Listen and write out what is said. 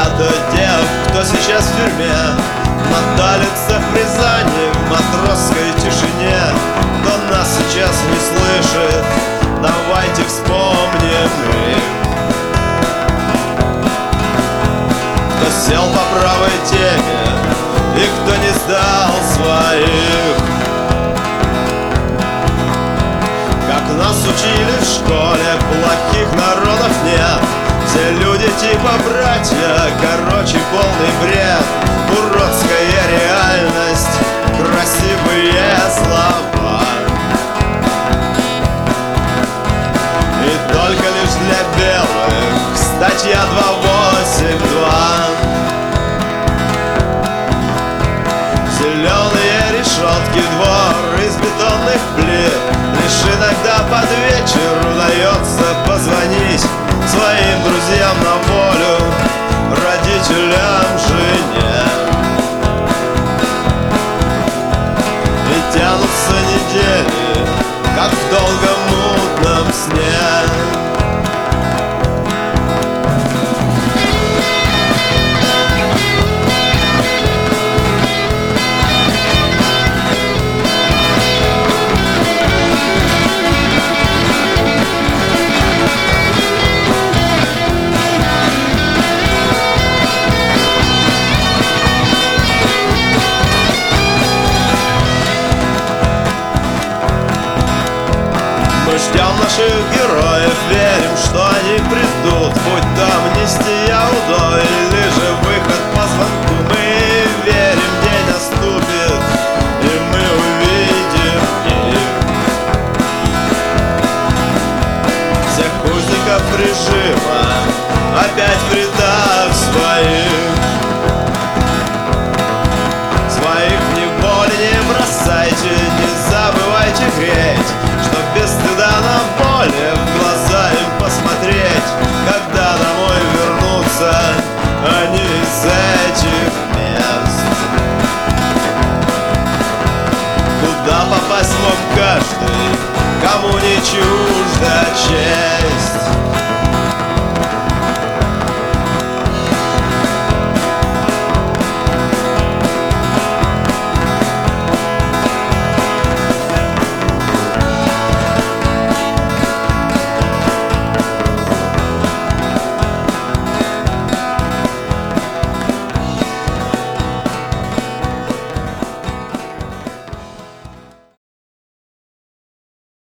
ребята тех, кто сейчас в тюрьме, моталится в Рязани в матросской тишине. Кто нас сейчас не слышит, давайте вспомним их. Кто сел по правой теме и кто не сдал своих. Как нас учили в школе, плохих народов нет. Все люди типа братья, короче полный бред. Уродская реальность, красивые слова. И только лишь для белых статья 282. Зеленые решетки, двор из бетонных плит. Лишь иногда под вечер удается позвонить своим друзьям на волю, родителям, жене. И тянутся недели, как в долгом мутном сне. Мы ждем наших героев, верим, что они придут, будь то амнистия, УДО или